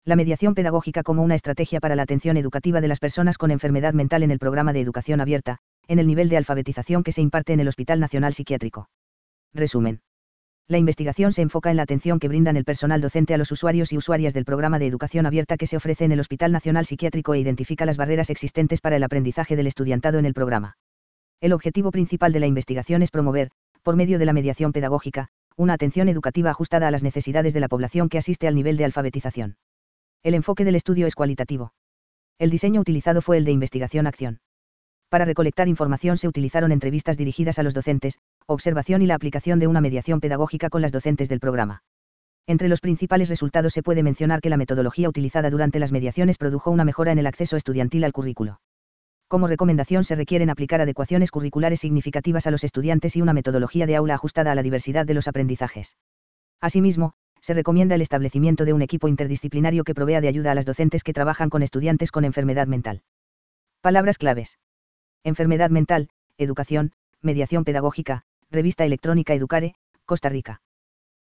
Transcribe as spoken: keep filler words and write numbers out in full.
La mediación pedagógica como una estrategia para la atención educativa de las personas con enfermedad mental en el programa de educación abierta, en el nivel de alfabetización que se imparte en el Hospital Nacional Psiquiátrico. Resumen. La investigación se enfoca en la atención que brindan el personal docente a los usuarios y usuarias del programa de educación abierta que se ofrece en el Hospital Nacional Psiquiátrico e identifica las barreras existentes para el aprendizaje del estudiantado en el programa. El objetivo principal de la investigación es promover, por medio de la mediación pedagógica, una atención educativa ajustada a las necesidades de la población que asiste al nivel de alfabetización. El enfoque del estudio es cualitativo. El diseño utilizado fue el de investigación-acción. Para recolectar información se utilizaron entrevistas dirigidas a los docentes, observación y la aplicación de una mediación pedagógica con las docentes del programa. Entre los principales resultados se puede mencionar que la metodología utilizada durante las mediaciones produjo una mejora en el acceso estudiantil al currículo. Como recomendación se requieren aplicar adecuaciones curriculares significativas a los estudiantes y una metodología de aula ajustada a la diversidad de los aprendizajes. Asimismo, se recomienda el establecimiento de un equipo interdisciplinario que provea de ayuda a las docentes que trabajan con estudiantes con enfermedad mental. Palabras claves. Enfermedad mental, educación, mediación pedagógica, revista electrónica Educare, Costa Rica.